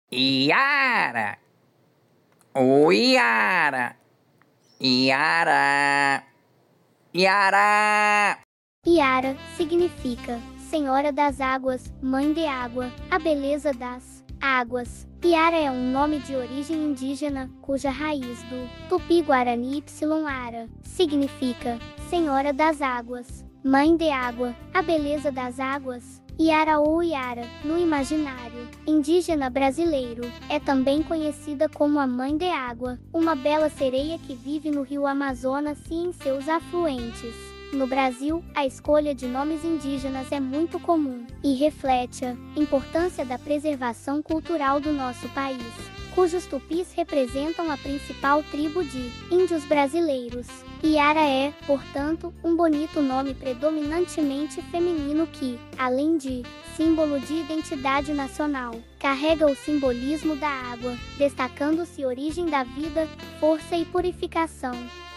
Iara, o Iara, Iara, Iara. Iara significa Senhora das Águas, Mãe de Água, a beleza das águas. Iara é um nome de origem indígena, cuja raiz do Tupi-Guarani Y-Ara significa Senhora das Águas, Mãe de Água, a beleza das águas. Iara ou Iara, no imaginário indígena brasileiro, é também conhecida como a Mãe de Água, uma bela sereia que vive no rio Amazonas e em seus afluentes. No Brasil, a escolha de nomes indígenas é muito comum e reflete a importância da preservação cultural do nosso país, cujos tupis representam a principal tribo de índios brasileiros. Iara é, portanto, um bonito nome predominantemente feminino que, além de símbolo de identidade nacional, carrega o simbolismo da água, destacando-se origem da vida, força e purificação.